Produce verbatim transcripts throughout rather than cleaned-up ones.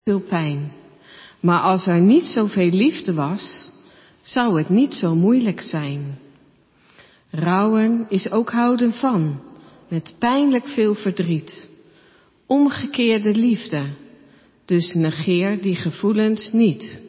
veel pijn. Maar als er niet zoveel liefde was, zou het niet zo moeilijk zijn. Rouwen is ook houden van, met pijnlijk veel verdriet. Omgekeerde liefde, dus negeer die gevoelens niet.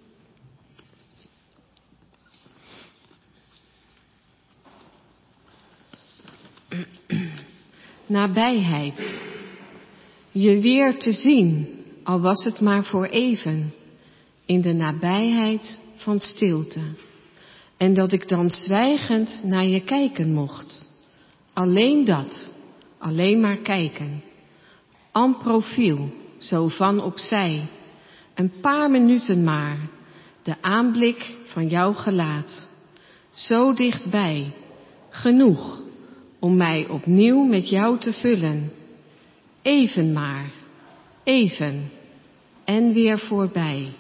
Nabijheid. Je weer te zien, al was het maar voor even, in de nabijheid van stilte. En dat ik dan zwijgend naar je kijken mocht. Alleen dat, alleen maar kijken. En profiel, zo van opzij. Een paar minuten maar, de aanblik van jouw gelaat. Zo dichtbij, genoeg om mij opnieuw met jou te vullen. Even maar, even en weer voorbij.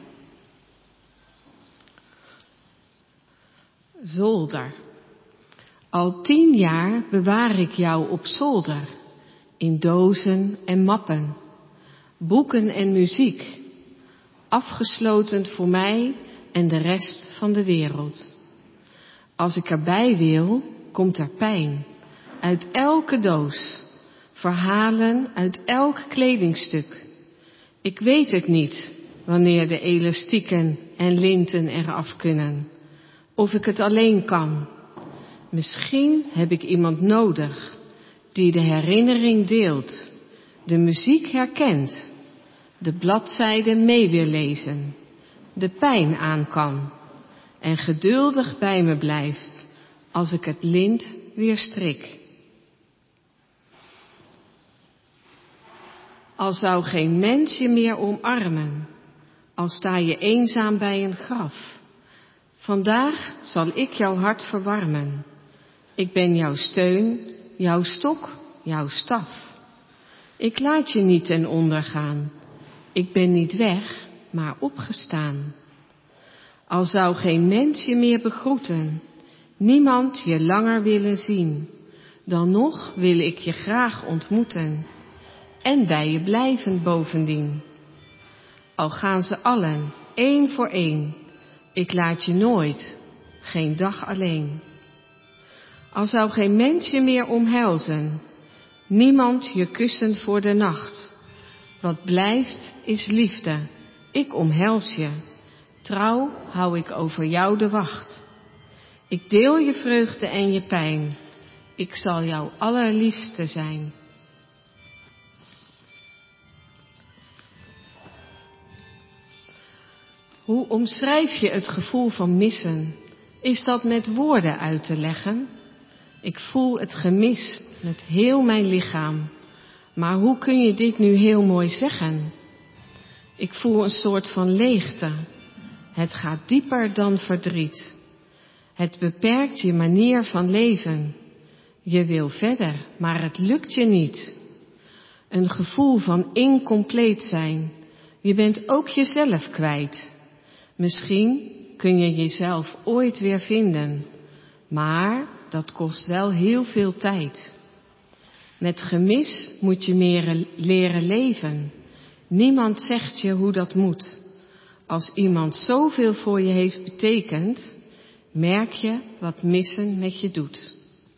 Zolder. Al tien jaar bewaar ik jou op zolder, in dozen en mappen, boeken en muziek, afgesloten voor mij en de rest van de wereld. Als ik erbij wil, komt er pijn, uit elke doos, verhalen uit elk kledingstuk. Ik weet het niet, wanneer de elastieken en linten eraf kunnen. Of ik het alleen kan. Misschien heb ik iemand nodig die de herinnering deelt, de muziek herkent, de bladzijden mee wil lezen, de pijn aan kan en geduldig bij me blijft als ik het lint weer strik. Al zou geen mens je meer omarmen, al sta je eenzaam bij een graf. Vandaag zal ik jouw hart verwarmen. Ik ben jouw steun, jouw stok, jouw staf. Ik laat je niet ten onder gaan. Ik ben niet weg, maar opgestaan. Al zou geen mens je meer begroeten, niemand je langer willen zien, dan nog wil ik je graag ontmoeten en bij je blijven bovendien. Al gaan ze allen, één voor één, ik laat je nooit, geen dag alleen. Al zou geen mens je meer omhelzen, niemand je kussen voor de nacht. Wat blijft is liefde, ik omhels je, trouw hou ik over jou de wacht. Ik deel je vreugde en je pijn, ik zal jouw allerliefste zijn. Hoe omschrijf je het gevoel van missen? Is dat met woorden uit te leggen? Ik voel het gemis met heel mijn lichaam. Maar hoe kun je dit nu heel mooi zeggen? Ik voel een soort van leegte. Het gaat dieper dan verdriet. Het beperkt je manier van leven. Je wil verder, maar het lukt je niet. Een gevoel van incompleet zijn. Je bent ook jezelf kwijt. Misschien kun je jezelf ooit weer vinden, maar dat kost wel heel veel tijd. Met gemis moet je meer leren leven. Niemand zegt je hoe dat moet. Als iemand zoveel voor je heeft betekend, merk je wat missen met je doet.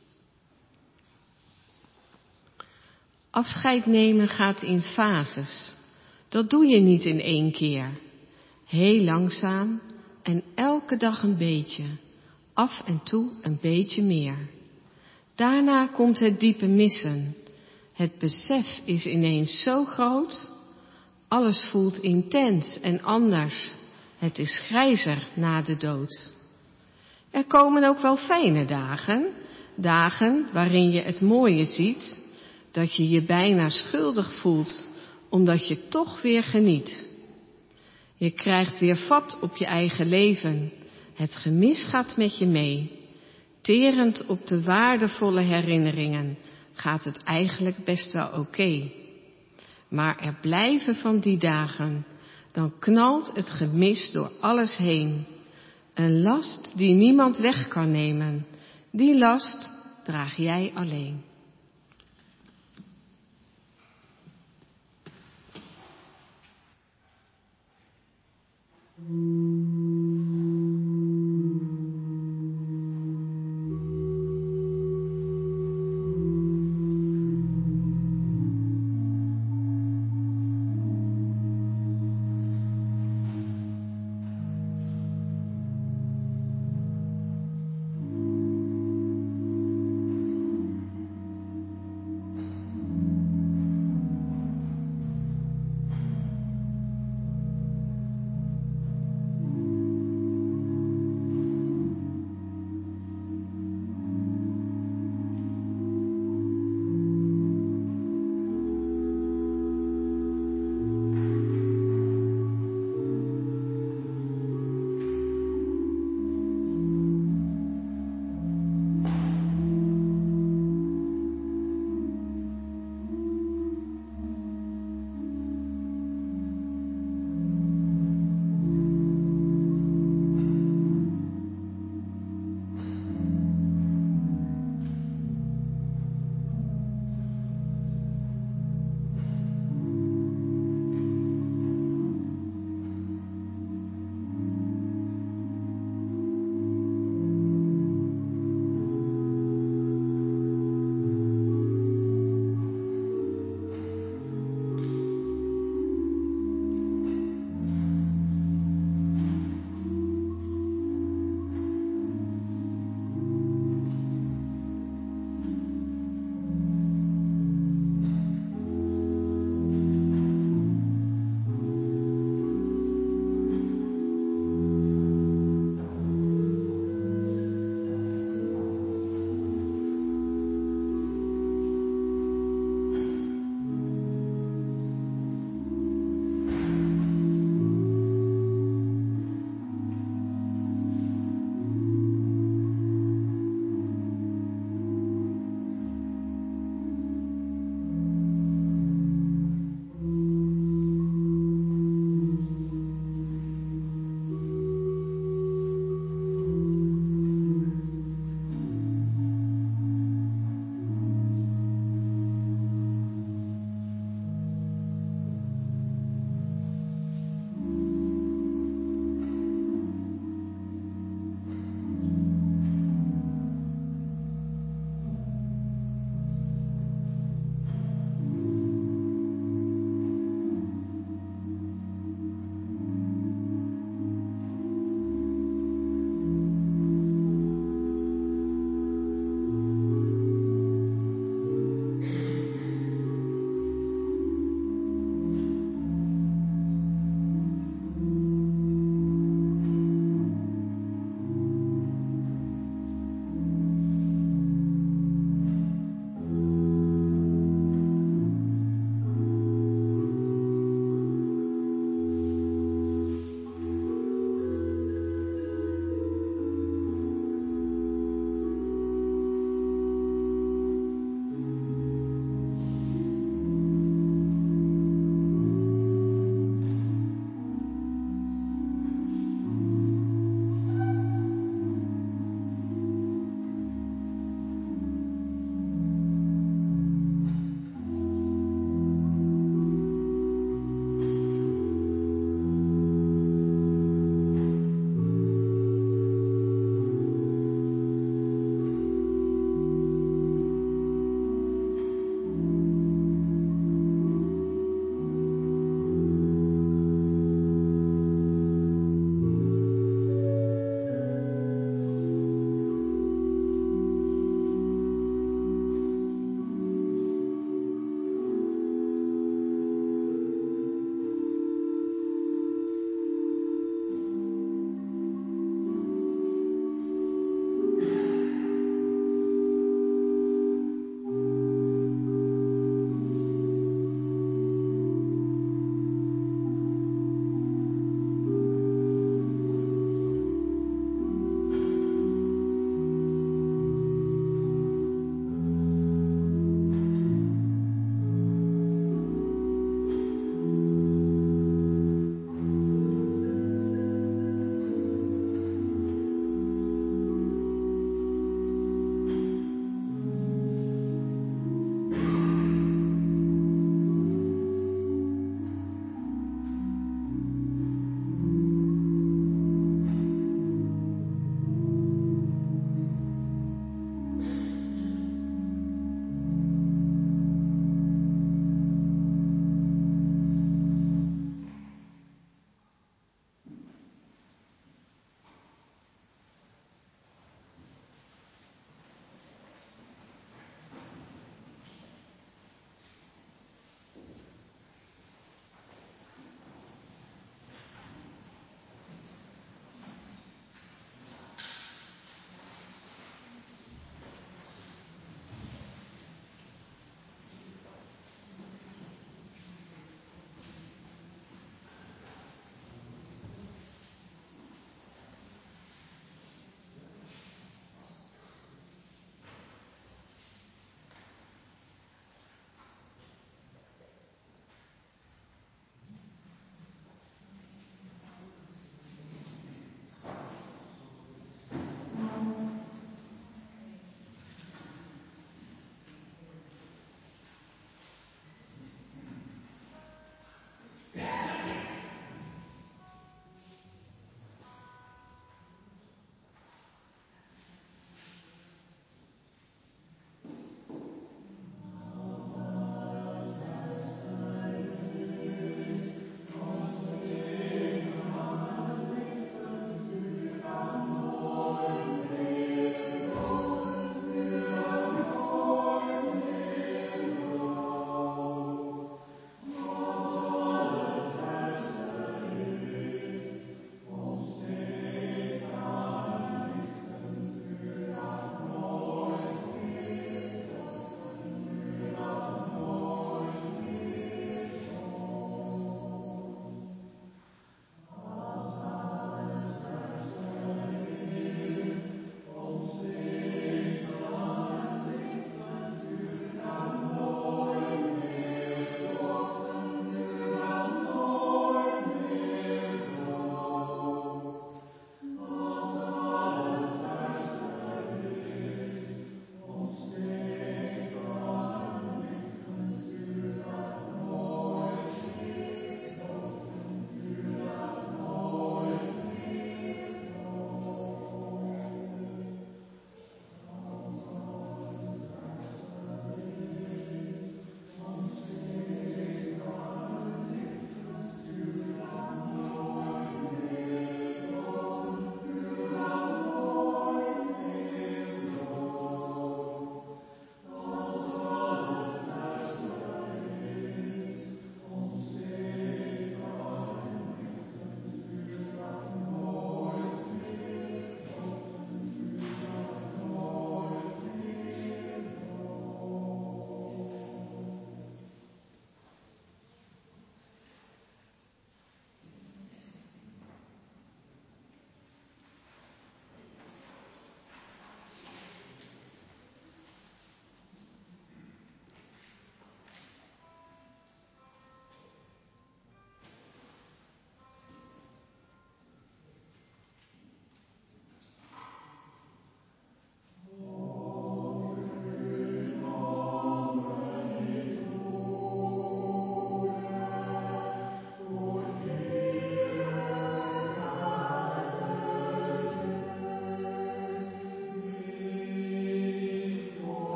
Afscheid nemen gaat in fases. Dat doe je niet in één keer. Heel langzaam en elke dag een beetje, af en toe een beetje meer. Daarna komt het diepe missen. Het besef is ineens zo groot. Alles voelt intens en anders. Het is grijzer na de dood. Er komen ook wel fijne dagen. Dagen waarin je het mooie ziet. Dat je je bijna schuldig voelt, omdat je toch weer geniet. Je krijgt weer vat op je eigen leven. Het gemis gaat met je mee. Terend op de waardevolle herinneringen gaat het eigenlijk best wel oké. Okay. Maar er blijven van die dagen. Dan knalt het gemis door alles heen. Een last die niemand weg kan nemen. Die last draag jij alleen.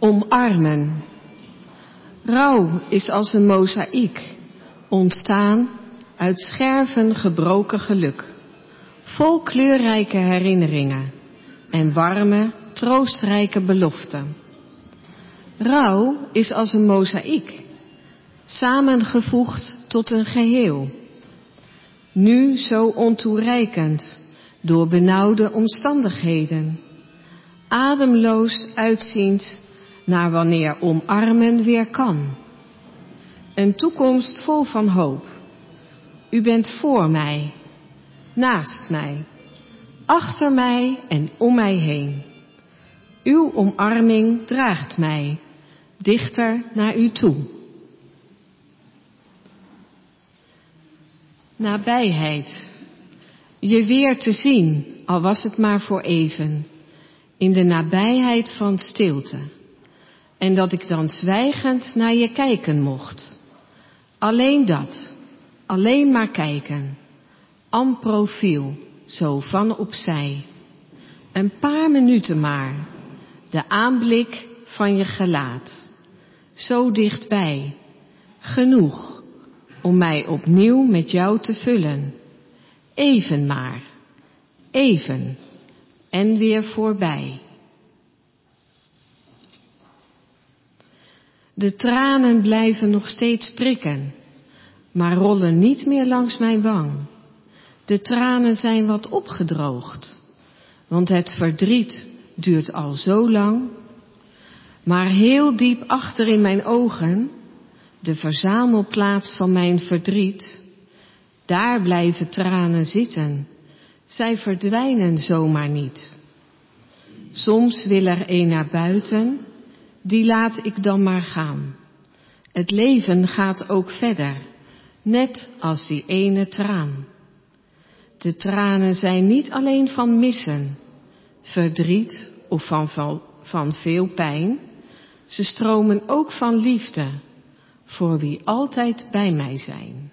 Omarmen. Rouw is als een mozaïek, ontstaan uit scherven gebroken geluk, vol kleurrijke herinneringen en warme, troostrijke beloften. Rouw is als een mozaïek, samengevoegd tot een geheel, nu zo ontoereikend door benauwde omstandigheden, ademloos uitziend naar wanneer omarmen weer kan. Een toekomst vol van hoop. U bent voor mij, naast mij, achter mij en om mij heen. Uw omarming draagt mij dichter naar u toe. Nabijheid. Je weer te zien, al was het maar voor even, in de nabijheid van stilte. En dat ik dan zwijgend naar je kijken mocht. Alleen dat, alleen maar kijken. En profiel, zo van opzij. Een paar minuten maar, de aanblik van je gelaat. Zo dichtbij, genoeg om mij opnieuw met jou te vullen. Even maar, even en weer voorbij. De tranen blijven nog steeds prikken, maar rollen niet meer langs mijn wang. De tranen zijn wat opgedroogd, want het verdriet duurt al zo lang. Maar heel diep achter in mijn ogen, de verzamelplaats van mijn verdriet, daar blijven tranen zitten. Zij verdwijnen zomaar niet. Soms wil er een naar buiten, die laat ik dan maar gaan. Het leven gaat ook verder, net als die ene traan. De tranen zijn niet alleen van missen, verdriet of van, van, van veel pijn. Ze stromen ook van liefde, voor wie altijd bij mij zijn.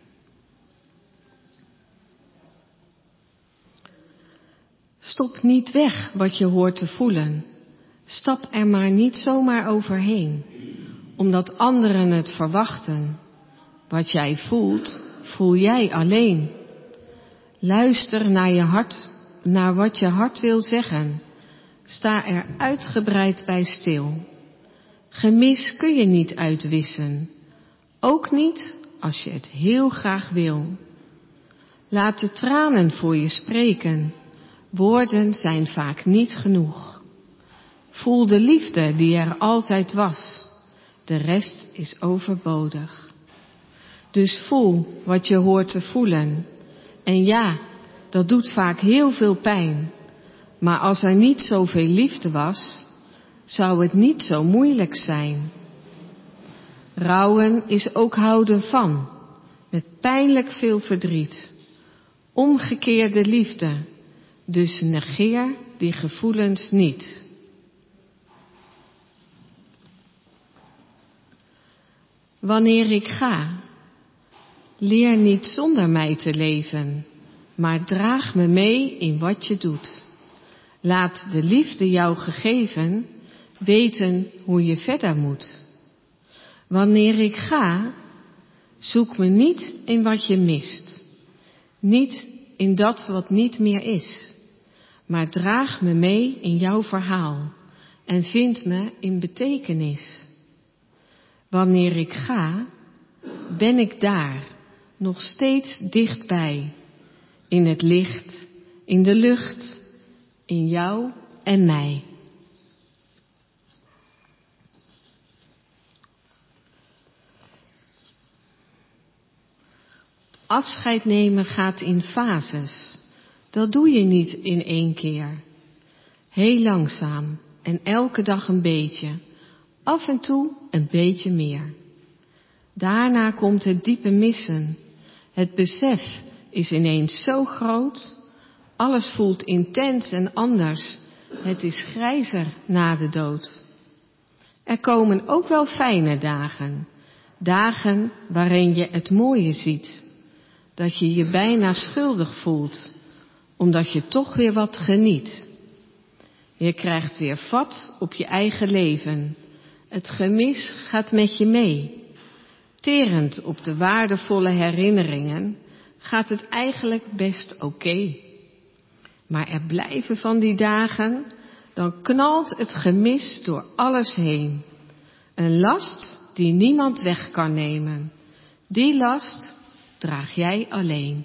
Stop niet weg wat je hoort te voelen. Stap er maar niet zomaar overheen, omdat anderen het verwachten. Wat jij voelt, voel jij alleen. Luister naar je hart, naar wat je hart wil zeggen. Sta er uitgebreid bij stil. Gemis kun je niet uitwissen, ook niet als je het heel graag wil. Laat de tranen voor je spreken, woorden zijn vaak niet genoeg. Voel de liefde die er altijd was, de rest is overbodig. Dus voel wat je hoort te voelen. En ja, dat doet vaak heel veel pijn. Maar als er niet zoveel liefde was, zou het niet zo moeilijk zijn. Rouwen is ook houden van, met pijnlijk veel verdriet. Omgekeerde liefde, dus negeer die gevoelens niet. Wanneer ik ga, leer niet zonder mij te leven, maar draag me mee in wat je doet. Laat de liefde jou gegeven weten hoe je verder moet. Wanneer ik ga, zoek me niet in wat je mist, niet in dat wat niet meer is, maar draag me mee in jouw verhaal en vind me in betekenis. Wanneer ik ga, ben ik daar, nog steeds dichtbij, in het licht, in de lucht, in jou en mij. Afscheid nemen gaat in fases. Dat doe je niet in één keer. Heel langzaam en elke dag een beetje. Af en toe een beetje meer. Daarna komt het diepe missen. Het besef is ineens zo groot. Alles voelt intens en anders. Het is grijzer na de dood. Er komen ook wel fijne dagen. Dagen waarin je het mooie ziet. Dat je je bijna schuldig voelt, omdat je toch weer wat geniet. Je krijgt weer vat op je eigen leven Het gemis gaat met je mee. Terend op de waardevolle herinneringen gaat het eigenlijk best oké. Okay. Maar er blijven van die dagen, dan knalt het gemis door alles heen. Een last die niemand weg kan nemen. Die last draag jij alleen.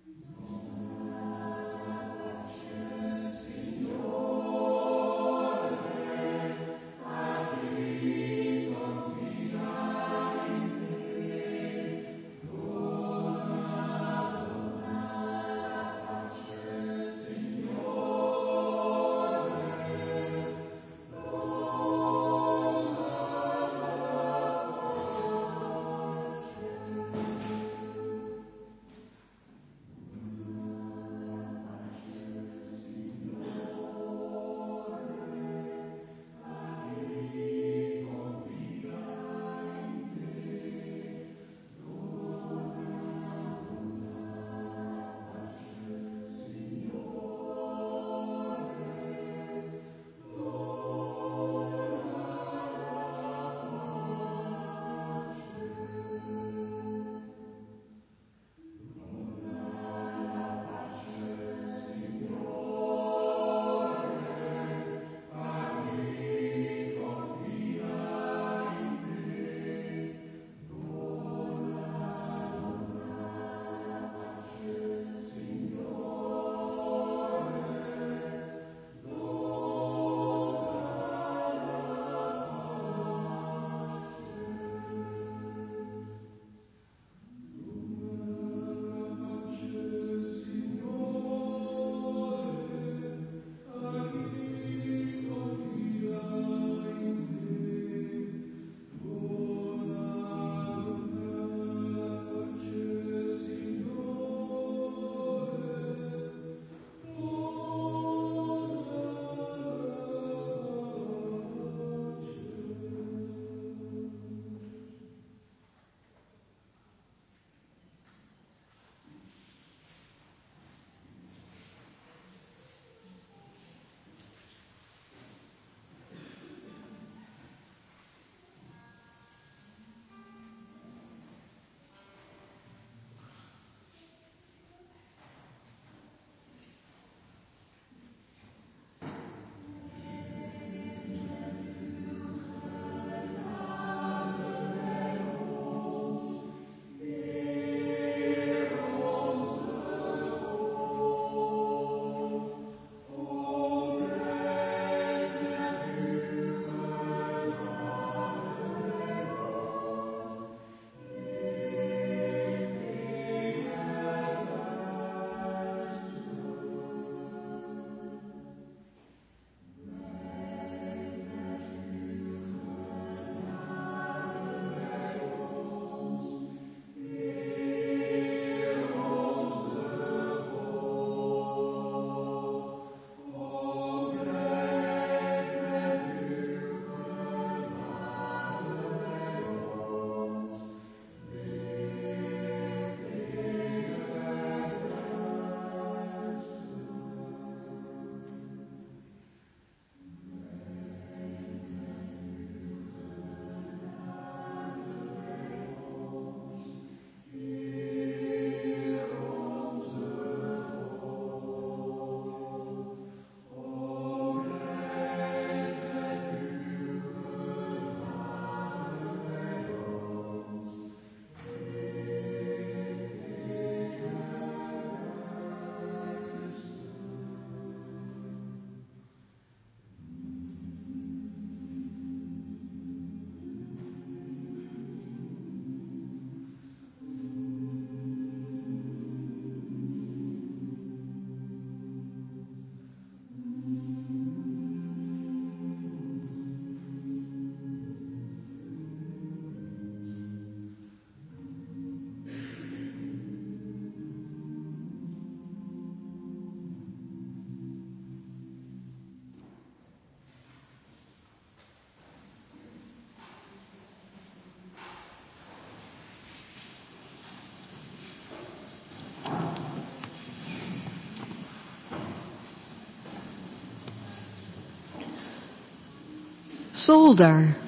Zolder.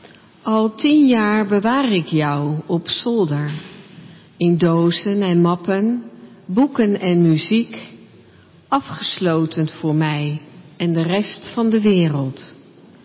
Al tien jaar bewaar ik jou op zolder. In dozen en mappen, boeken en muziek, afgesloten voor mij en de rest van de wereld.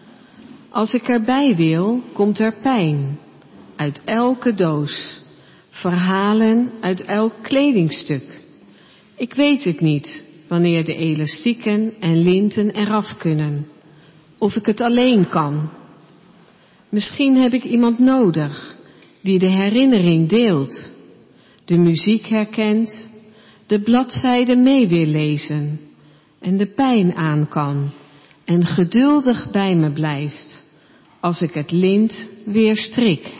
Als ik erbij wil, komt er pijn uit elke doos, verhalen uit elk kledingstuk, Ik weet het niet, wanneer de elastieken en linten eraf kunnen. Of ik het alleen kan. Misschien heb ik iemand nodig die de herinnering deelt, de muziek herkent, de bladzijden mee wil lezen en de pijn aan kan en geduldig bij me blijft als ik het lint weer strik.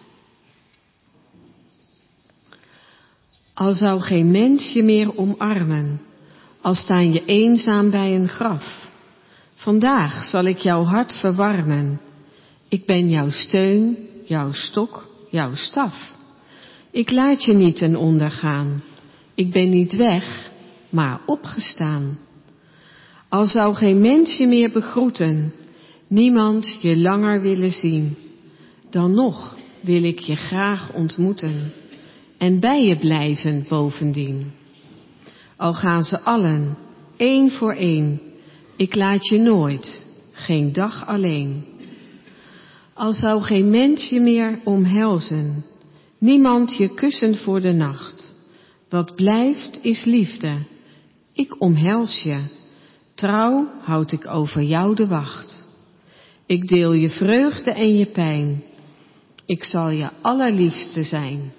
Al zou geen mens je meer omarmen, al sta je eenzaam bij een graf. Vandaag zal ik jouw hart verwarmen. Ik ben jouw steun, jouw stok, jouw staf. Ik laat je niet ten onder gaan. Ik ben niet weg, maar opgestaan. Al zou geen mens je meer begroeten, niemand je langer willen zien, dan nog wil ik je graag ontmoeten en bij je blijven bovendien. Al gaan ze allen, één voor één, ik laat je nooit, geen dag alleen. Al zou geen mens je meer omhelzen, niemand je kussen voor de nacht. Wat blijft is liefde, ik omhels je, trouw houd ik over jou de wacht. Ik deel je vreugde en je pijn, ik zal je allerliefste zijn.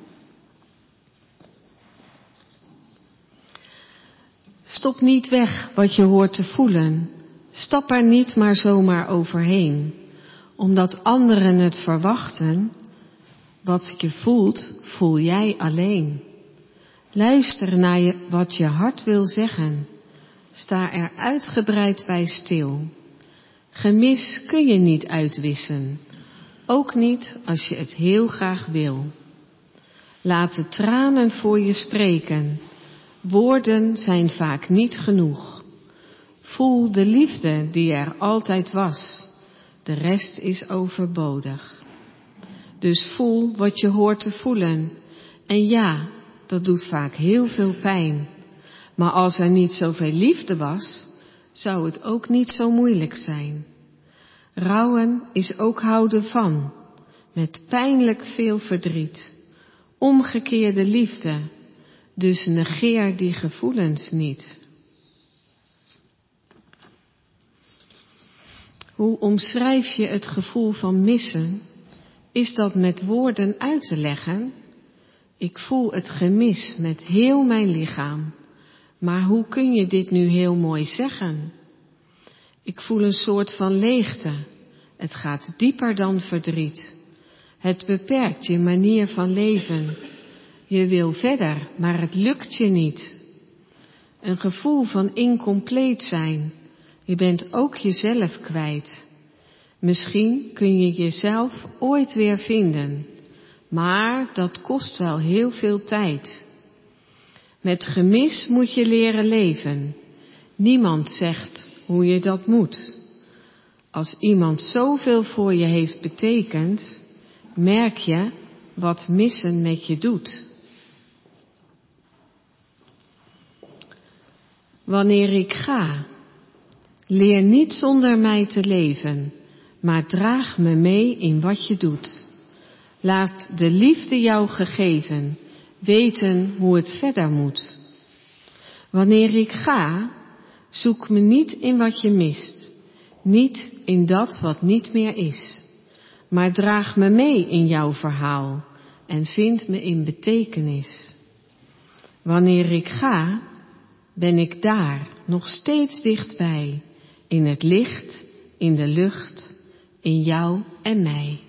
Stop niet weg wat je hoort te voelen, stap er niet maar zomaar overheen, omdat anderen het verwachten. Wat je voelt, voel jij alleen. Luister naar je, wat je hart wil zeggen, sta er uitgebreid bij stil. Gemis kun je niet uitwissen, ook niet als je het heel graag wil. Laat de tranen voor je spreken, woorden zijn vaak niet genoeg. Voel de liefde die er altijd was, de rest is overbodig. Dus voel wat je hoort te voelen, en ja, dat doet vaak heel veel pijn. Maar als er niet zoveel liefde was, zou het ook niet zo moeilijk zijn. Rouwen is ook houden van, met pijnlijk veel verdriet. Omgekeerde liefde, dus negeer die gevoelens niet. Hoe omschrijf je het gevoel van missen? Is dat met woorden uit te leggen? Ik voel het gemis met heel mijn lichaam. Maar hoe kun je dit nu heel mooi zeggen? Ik voel een soort van leegte. Het gaat dieper dan verdriet. Het beperkt je manier van leven. Je wil verder, maar het lukt je niet. Een gevoel van incompleet zijn. Je bent ook jezelf kwijt. Misschien kun je jezelf ooit weer vinden, maar dat kost wel heel veel tijd. Met gemis moet je leren leven. Niemand zegt hoe je dat moet. Als iemand zoveel voor je heeft betekend, merk je wat missen met je doet. Wanneer ik ga, leer niet zonder mij te leven, maar draag me mee in wat je doet. Laat de liefde jou gegeven weten hoe het verder moet. Wanneer ik ga, zoek me niet in wat je mist, niet in dat wat niet meer is, maar draag me mee in jouw verhaal en vind me in betekenis. Wanneer ik ga, ben ik daar nog steeds dichtbij, in het licht, in de lucht, in jou en mij.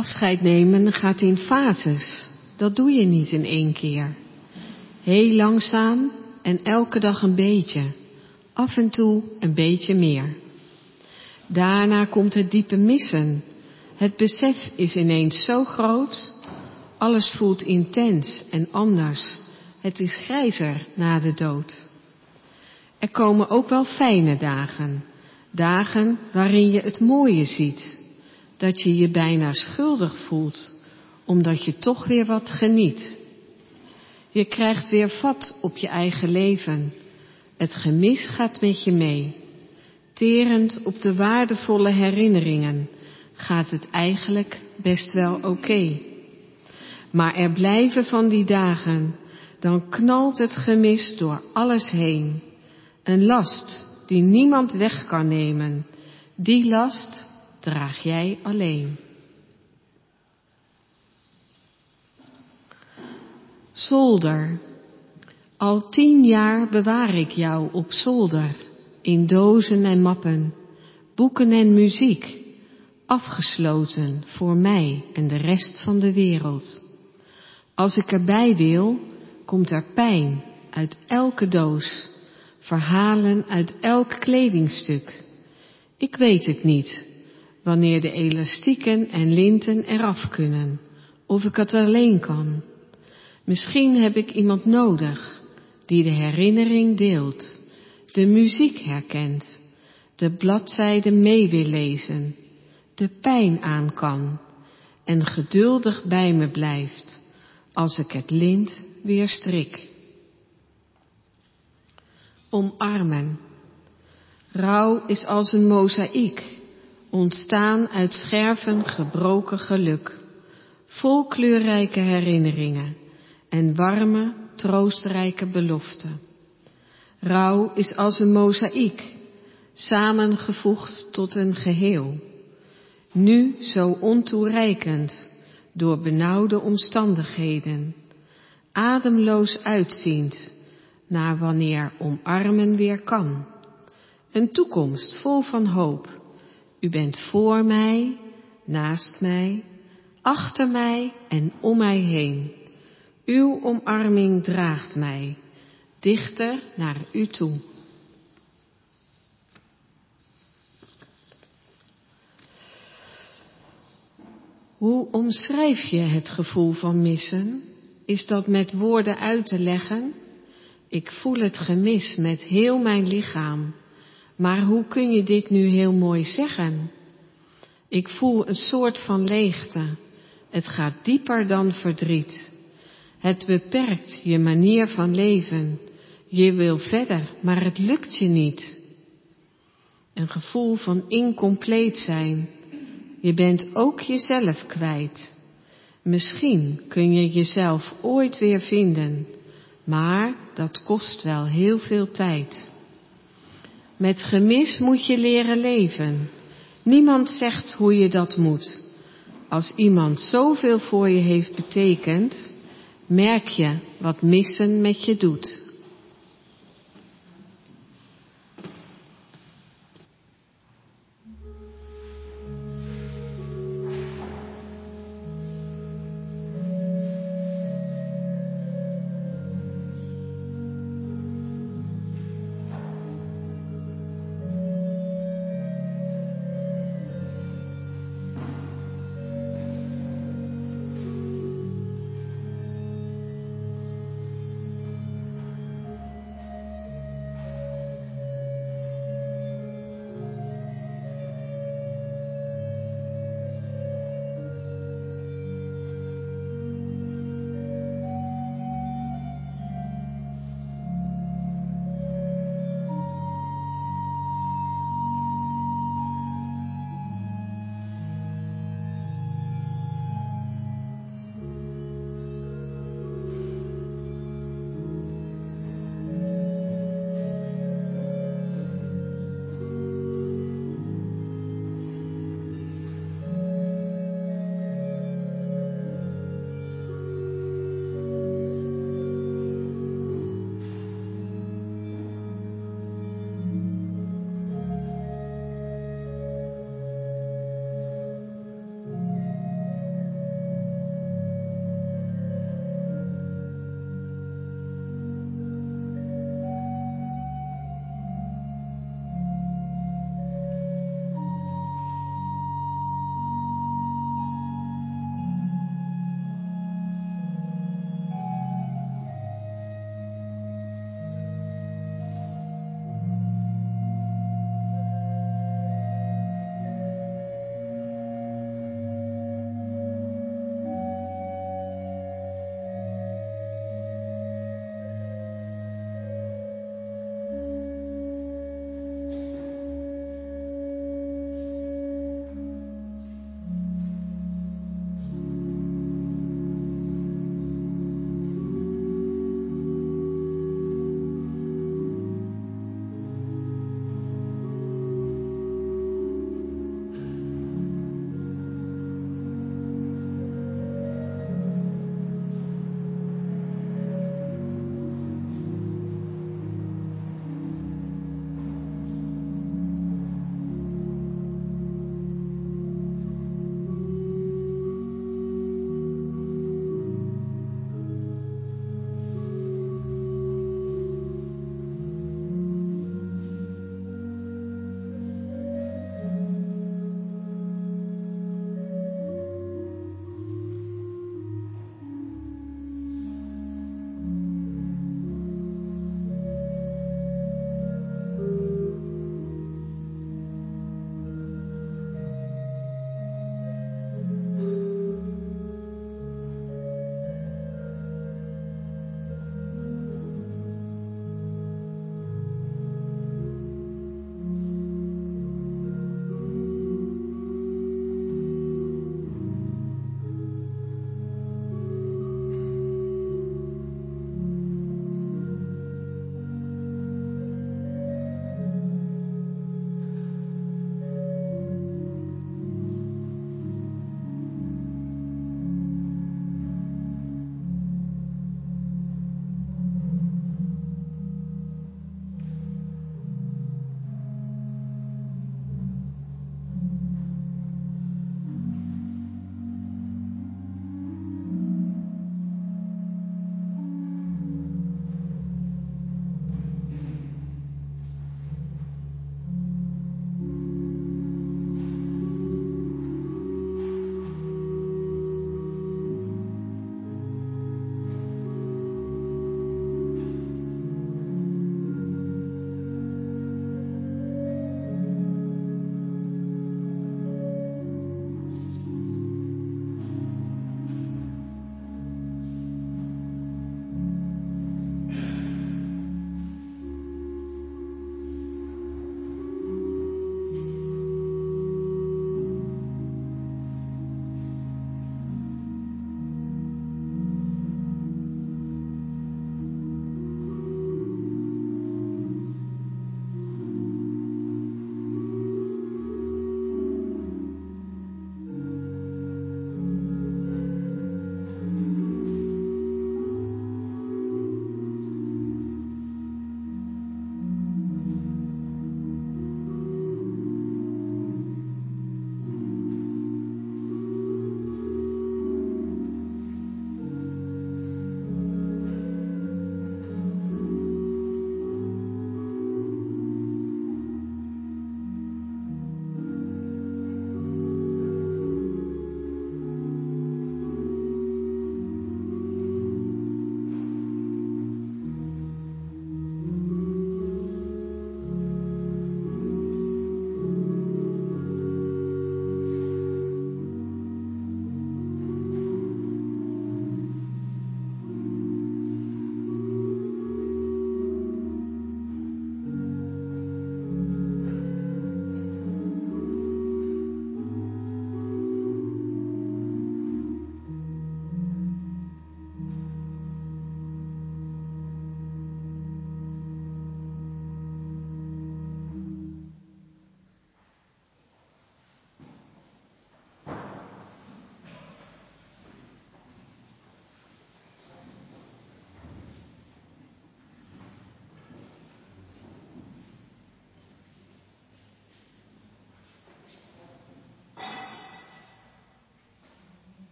Afscheid nemen gaat in fases. Dat doe je niet in één keer. Heel langzaam en elke dag een beetje. Af en toe een beetje meer. Daarna komt het diepe missen. Het besef is ineens zo groot. Alles voelt intens en anders. Het is grijzer na de dood. Er komen ook wel fijne dagen. Dagen waarin je het mooie ziet. Dat je je bijna schuldig voelt, omdat je toch weer wat geniet. Je krijgt weer vat op je eigen leven. Het gemis gaat met je mee. Terend op de waardevolle herinneringen gaat het eigenlijk best wel oké. Okay. Maar er blijven van die dagen, dan knalt het gemis door alles heen. Een last die niemand weg kan nemen, die last draag jij alleen. Zolder. Al tien jaar bewaar ik jou op zolder, in dozen en mappen, boeken en muziek, afgesloten voor mij en de rest van de wereld. Als ik erbij wil, komt er pijn uit elke doos, verhalen uit elk kledingstuk. Ik weet het niet, wanneer de elastieken en linten eraf kunnen, of ik het alleen kan. Misschien heb ik iemand nodig, die de herinnering deelt, de muziek herkent, de bladzijden mee wil lezen, de pijn aan kan en geduldig bij me blijft, als ik het lint weer strik. Omarmen. Rouw is als een mozaïek, ontstaan uit scherven gebroken geluk, vol kleurrijke herinneringen en warme, troostrijke beloften. Rouw is als een mozaïek, samengevoegd tot een geheel, nu zo ontoereikend door benauwde omstandigheden, ademloos uitziend naar wanneer omarmen weer kan. Een toekomst vol van hoop. U bent voor mij, naast mij, achter mij en om mij heen. Uw omarming draagt mij dichter naar u toe. Hoe omschrijf je het gevoel van missen? Is dat met woorden uit te leggen? Ik voel het gemis met heel mijn lichaam. Maar hoe kun je dit nu heel mooi zeggen? Ik voel een soort van leegte. Het gaat dieper dan verdriet. Het beperkt je manier van leven. Je wil verder, maar het lukt je niet. Een gevoel van incompleet zijn. Je bent ook jezelf kwijt. Misschien kun je jezelf ooit weer vinden, maar dat kost wel heel veel tijd. Met gemis moet je leren leven. Niemand zegt hoe je dat moet. Als iemand zoveel voor je heeft betekend, merk je wat missen met je doet.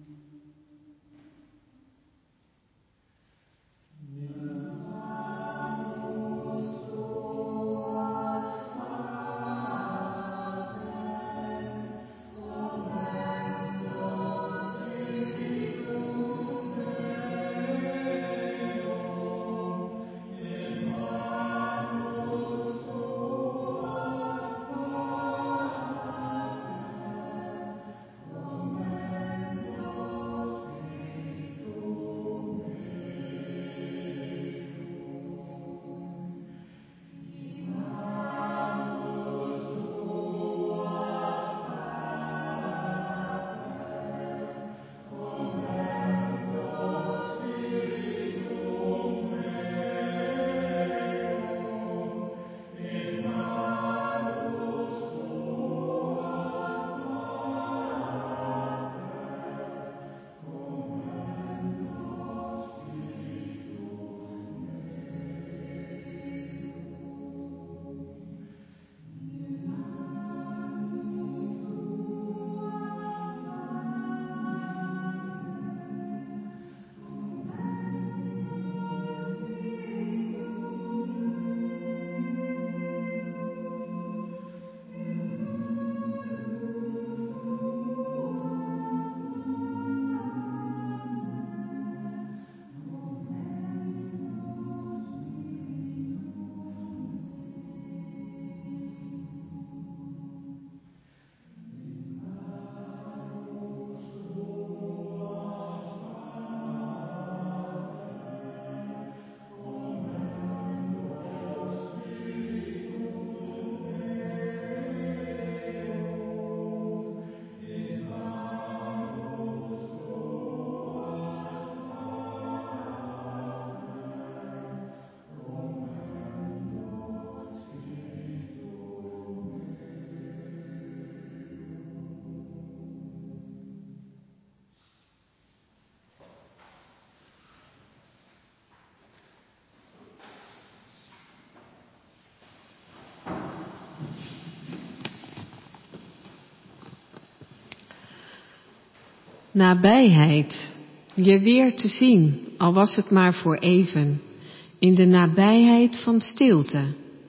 Nabijheid, je weer te zien, al was het maar voor even, in de nabijheid van stilte,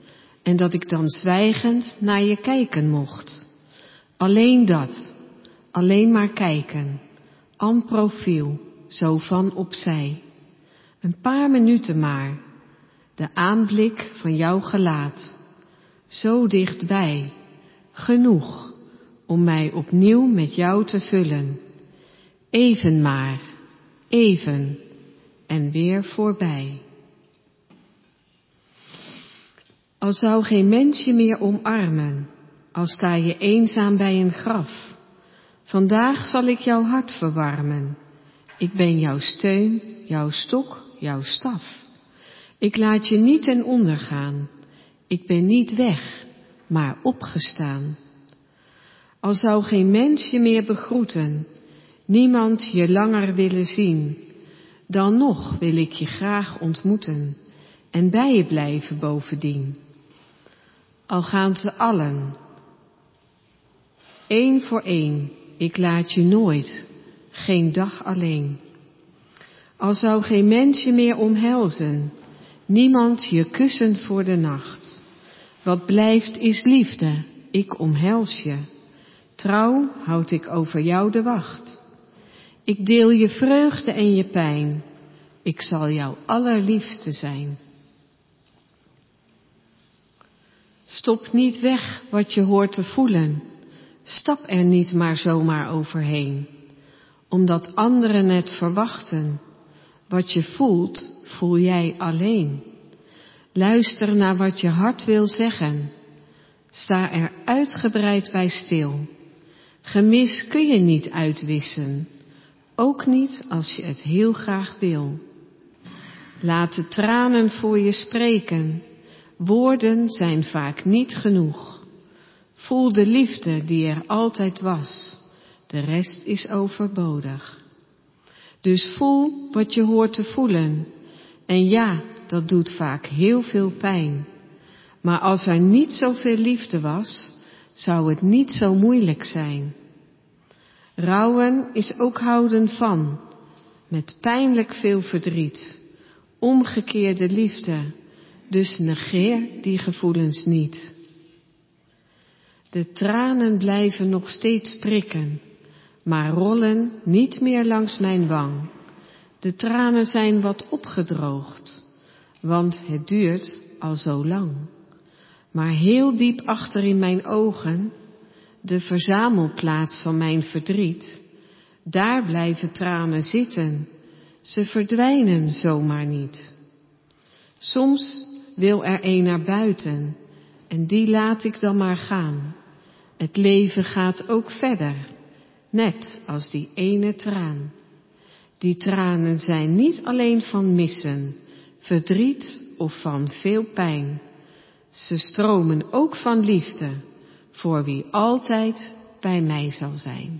en dat ik dan zwijgend naar je kijken mocht. Alleen dat, alleen maar kijken, en profiel, zo van opzij. Een paar minuten maar, de aanblik van jouw gelaat, zo dichtbij, genoeg om mij opnieuw met jou te vullen. Even maar, even en weer voorbij. Al zou geen mens je meer omarmen, al sta je eenzaam bij een graf. Vandaag zal ik jouw hart verwarmen. Ik ben jouw steun, jouw stok, jouw staf. Ik laat je niet ten onder gaan. Ik ben niet weg, maar opgestaan. Al zou geen mens je meer begroeten, niemand je langer willen zien, dan nog wil ik je graag ontmoeten en bij je blijven bovendien. Al gaan ze allen, één voor één, ik laat je nooit, geen dag alleen. Al zou geen mens je meer omhelzen, niemand je kussen voor de nacht. Wat blijft is liefde, ik omhels je. Trouw houd ik over jou de wacht. Ik deel je vreugde en je pijn. Ik zal jouw allerliefste zijn. Stop niet weg wat je hoort te voelen. Stap er niet maar zomaar overheen. Omdat anderen het verwachten. Wat je voelt, voel jij alleen. Luister naar wat je hart wil zeggen. Sta er uitgebreid bij stil. Gemis kun je niet uitwissen. Ook niet als je het heel graag wil. Laat de tranen voor je spreken. Woorden zijn vaak niet genoeg. Voel de liefde die er altijd was. De rest is overbodig. Dus voel wat je hoort te voelen. En ja, dat doet vaak heel veel pijn. Maar als er niet zoveel liefde was, zou het niet zo moeilijk zijn. Rouwen is ook houden van, met pijnlijk veel verdriet, omgekeerde liefde, dus negeer die gevoelens niet. De tranen blijven nog steeds prikken, maar rollen niet meer langs mijn wang. De tranen zijn wat opgedroogd, want het duurt al zo lang. Maar heel diep achter in mijn ogen, de verzamelplaats van mijn verdriet, daar blijven tranen zitten, ze verdwijnen zomaar niet. Soms wil er een naar buiten en die laat ik dan maar gaan. Het leven gaat ook verder, net als die ene traan. Die tranen zijn niet alleen van missen, verdriet of van veel pijn. Ze stromen ook van liefde, voor wie altijd bij mij zal zijn.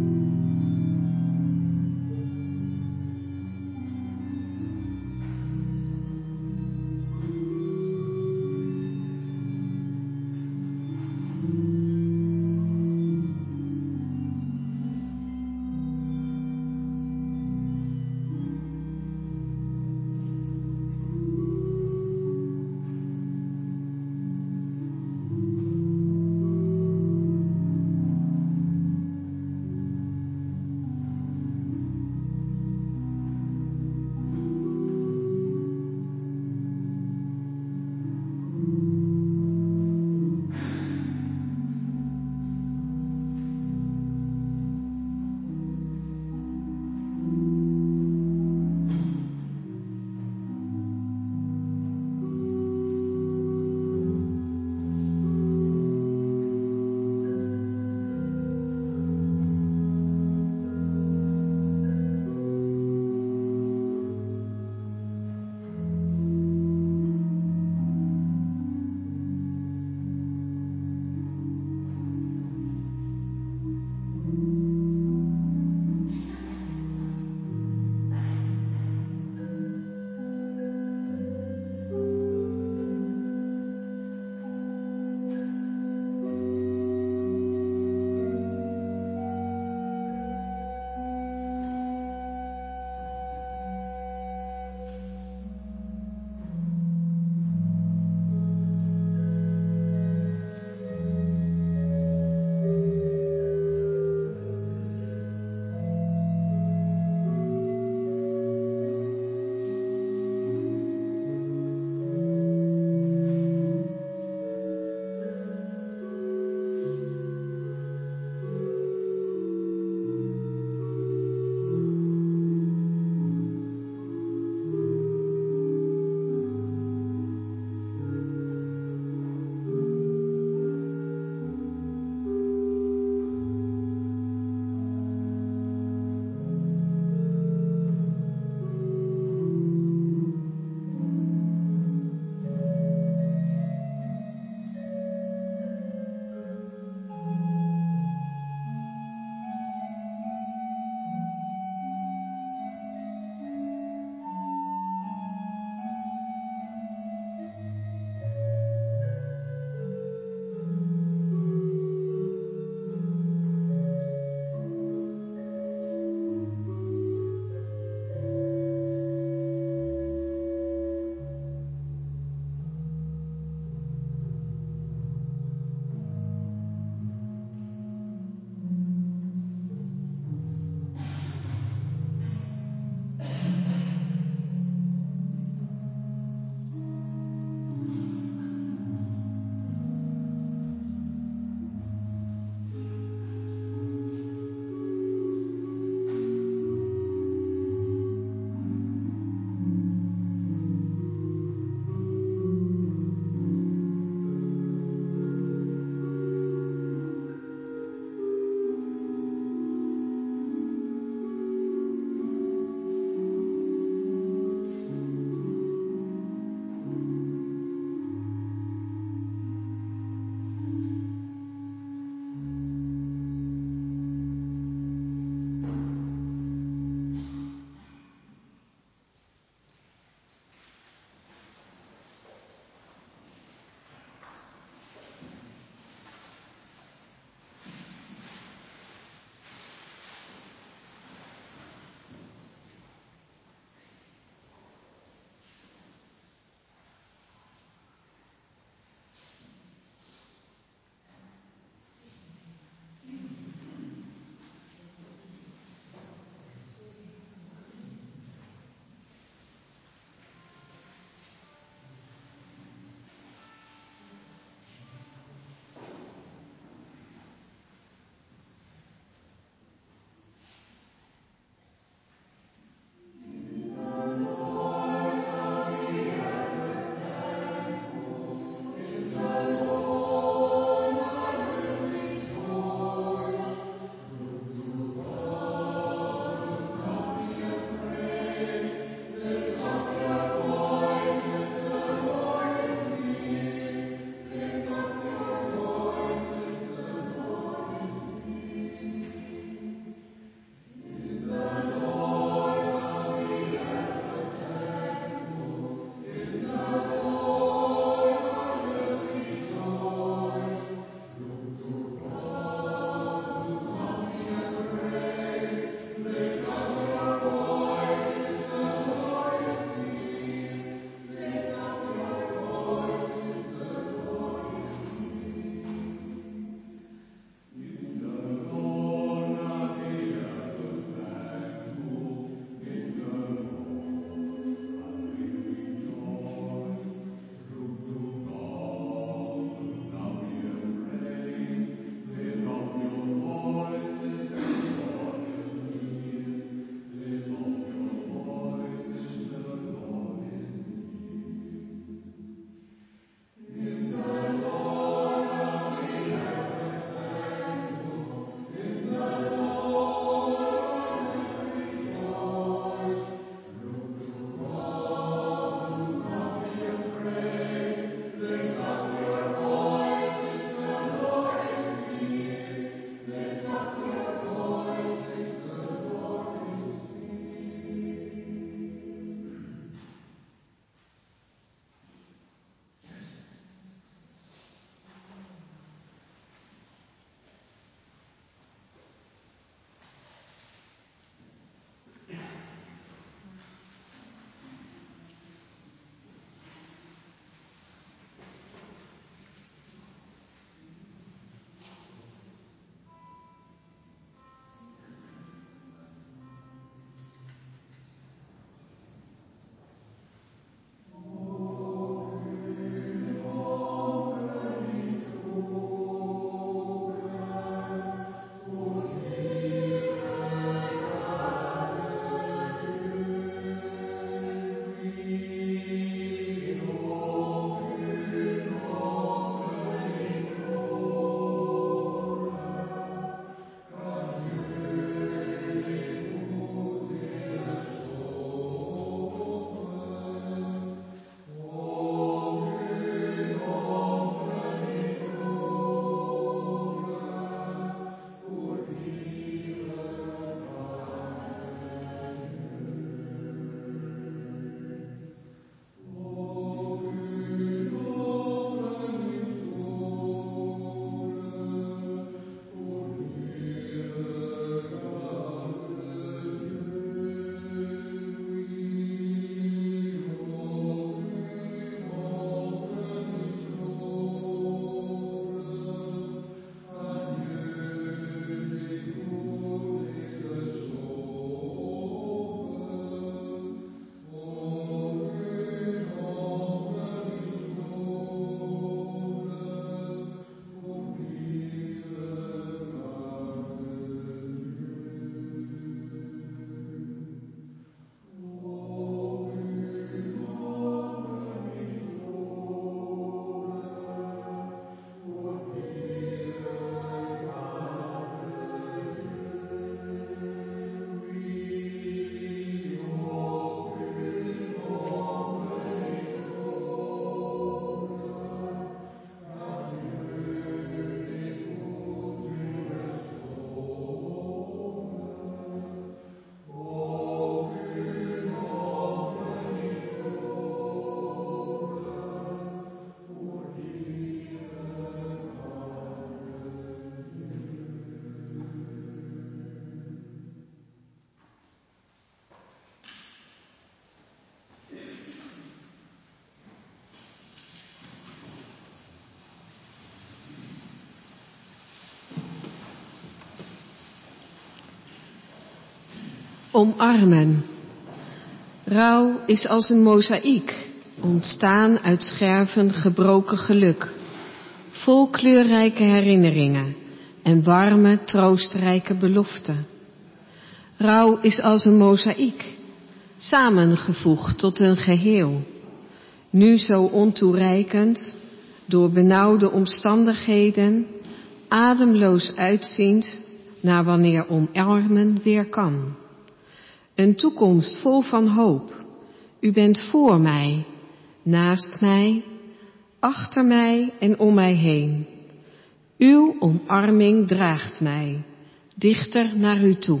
omarmen. Rouw is als een mozaïek, ontstaan uit scherven gebroken geluk, vol kleurrijke herinneringen en warme, troostrijke beloften. Rouw is als een mozaïek, samengevoegd tot een geheel, nu zo ontoereikend, door benauwde omstandigheden, ademloos uitziend naar wanneer omarmen weer kan. Een toekomst vol van hoop. U bent voor mij, naast mij, achter mij en om mij heen. Uw omarming draagt mij dichter naar u toe.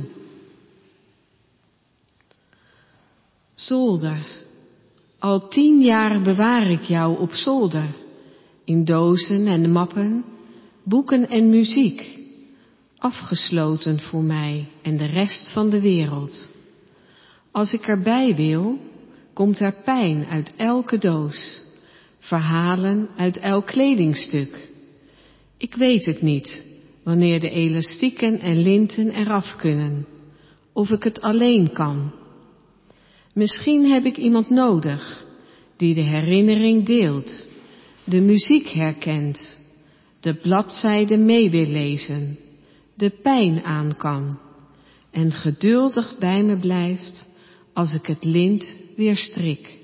Zolder. Al tien jaar bewaar ik jou op zolder, in dozen en mappen, boeken en muziek, afgesloten voor mij en de rest van de wereld. Als ik erbij wil, komt er pijn uit elke doos, verhalen uit elk kledingstuk. Ik weet het niet, wanneer de elastieken en linten eraf kunnen, of ik het alleen kan. Misschien heb ik iemand nodig, die de herinnering deelt, de muziek herkent, de bladzijden mee wil lezen, de pijn aan kan en geduldig bij me blijft als ik het lint weer strik.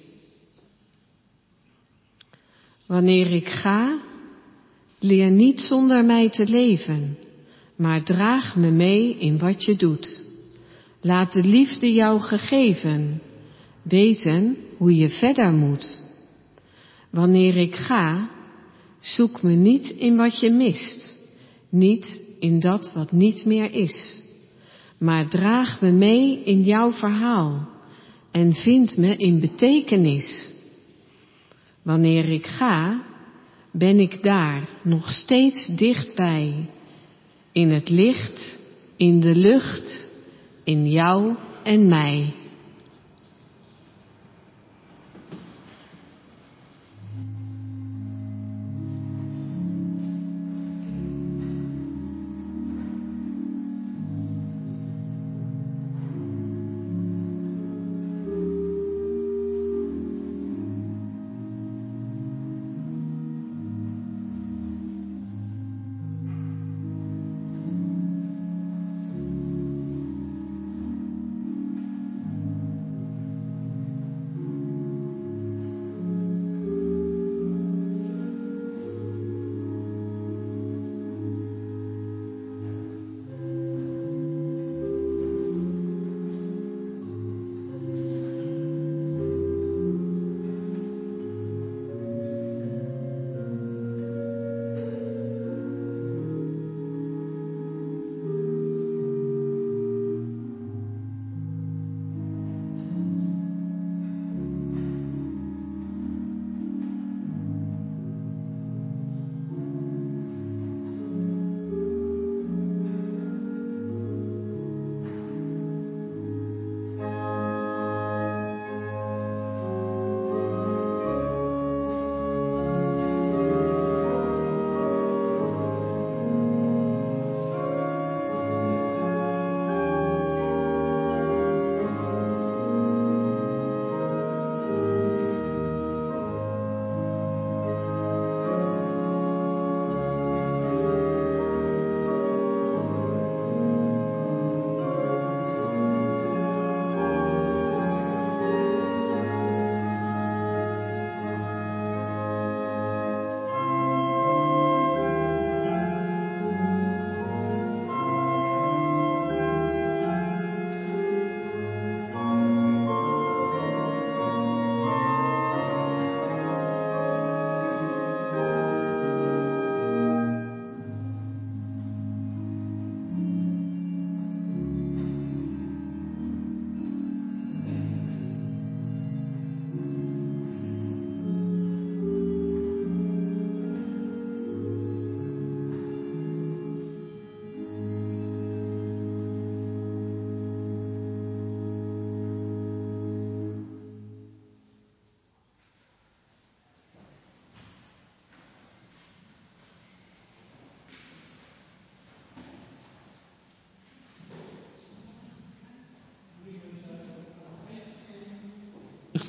Wanneer ik ga, leer niet zonder mij te leven, maar draag me mee in wat je doet. Laat de liefde jou gegeven weten hoe je verder moet. Wanneer ik ga, zoek me niet in wat je mist, niet in dat wat niet meer is, maar draag me mee in jouw verhaal en vind me in betekenis. Wanneer ik ga, ben ik daar nog steeds dichtbij, in het licht, in de lucht, in jou en mij.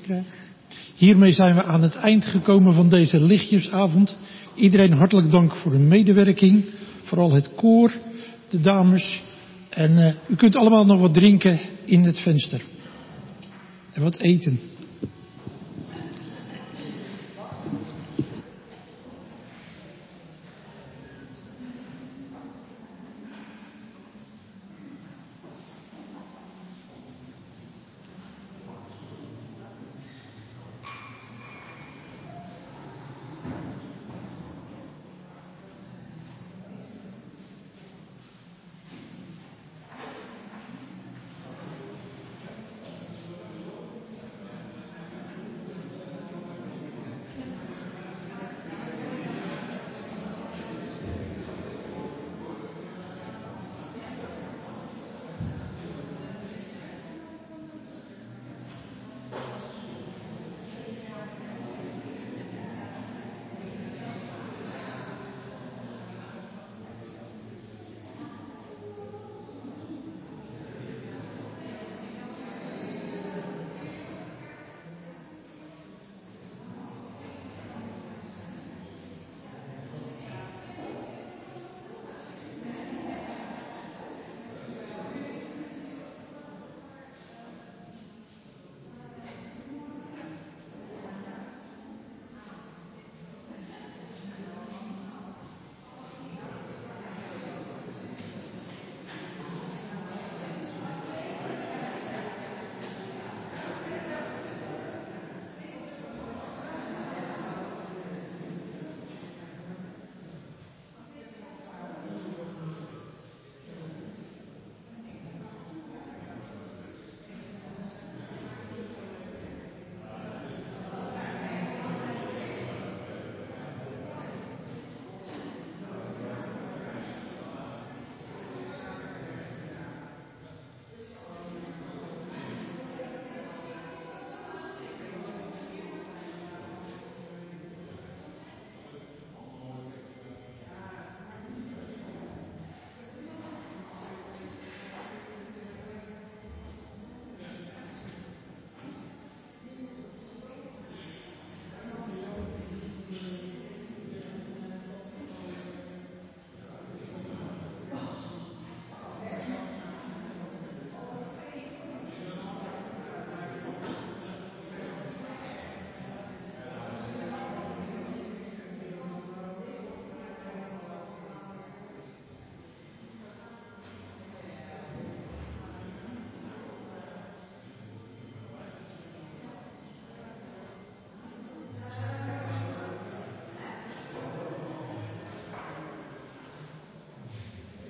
krijg. Hiermee zijn we aan het eind gekomen van deze lichtjesavond. Iedereen hartelijk dank voor de medewerking. Vooral het koor, de dames. En uh, u kunt allemaal nog wat drinken in het venster. En wat eten.